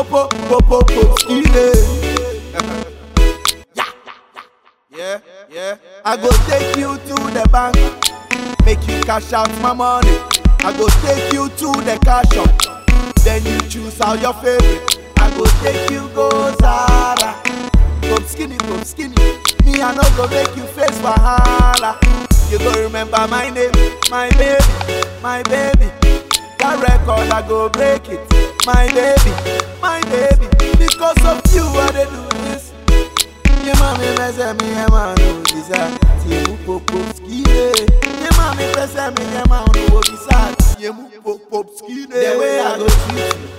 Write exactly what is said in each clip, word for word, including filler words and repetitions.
Popo, popo, popo, skide. Yeah, yeah, yeah. I go take you to the bank, make you cash out my money. I go take you to the car shop, then you choose out your favorite. I go take you go Zara, come skinny, come skinny. Me I no go make you face wahala. You go remember my name, my baby, my baby. That record I go break it, my baby, my baby. Because of you I dey do this. Your mommy mess me, your man no desire. Tiemu popo skide. Your mommy mess me, your man no desire. Tiemu popo skide. The way I go treat you,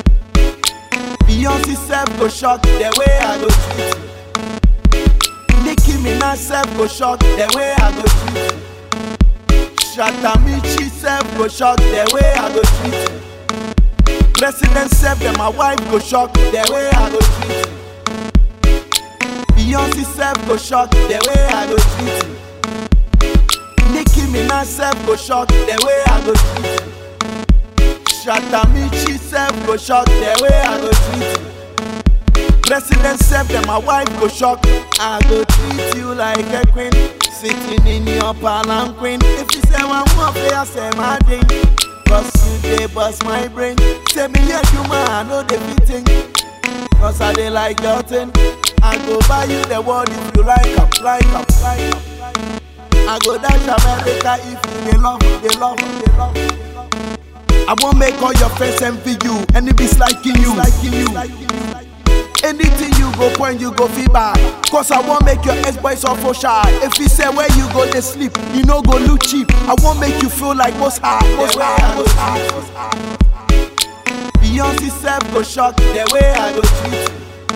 Beyonce self go shock. The way I go treat you, Nicki Minaj self go shock. The way I go treat you, Shatamichi self go shock. The way I go treat you, President self and my wife go shock. The way I go treat you, Beyonce self go shock. The way I go treat you, Nicki Minaj self go shock. The way I go treat you, Shatamichi self go shock. The way I go treat you, President self and my wife go shock. I go treat you like a queen, sitting in your palanquin. If you say one more play, I say my thing. Cause you dey bust my brain. Say me a human, I know the fitting. Cause I dey like your thing. I go buy you the world if you like up, like up, like up. I go dash America if you dey love, dey love, dey love, dey love. I won't make all your friends envy you, and it be liking you, liking you. Anything you go point, you go feel bad. Cause I won't make your ex-boys awful shy. If he say where you go, they sleep, you know go look cheap. I won't make you feel like most high, most high, most high, most high. Beyonce self go shock. The way I go treat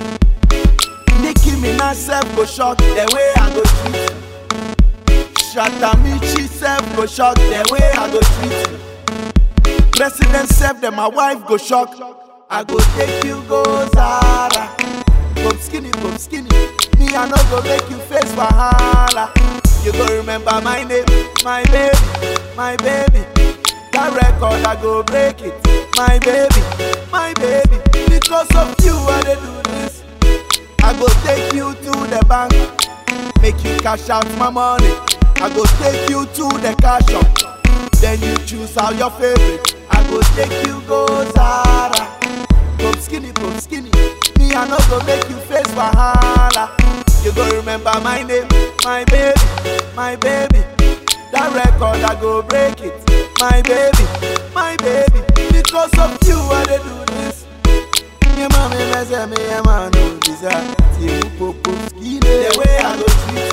you, Nicki Minaj self go shock. The way I go treat you, Shatamichi self go shock. The way I go treat you, President self and my wife go shock. I go take you go Zara, come skinny, come skinny. Me I no go make you face wahala. You go remember my name, my baby, my baby. That record I go break it, my baby, my baby. Because of you I dey do this. I go take you to the bank, make you cash out my money. I go take you to the car shop, then you choose out your favorite. I go take you go Zara, come skinny, come skinny. Me I no go make you face wahala. You go remember my name, my baby, my baby. That record I go break it, my baby, my baby. Because of you I dey do this. Your mommy mess me, your man no desire. Tiemu popo skide. The way I go treat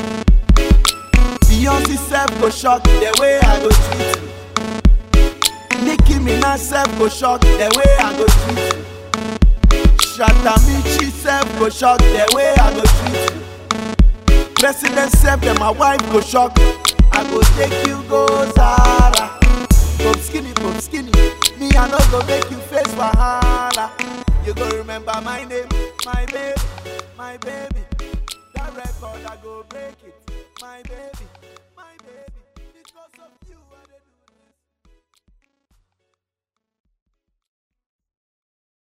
you, Beyonce self go shock. The way I go treat you, Nicki Minaj self go shock. The way I go treat you, Shatamichi self go shock. The way I go treat you, President self and my wife go shock. I go take you go Zara, come skinny, come skinny. Me I no go make you face wahala. You go remember my name, my baby, my baby. That record I go break it, my baby.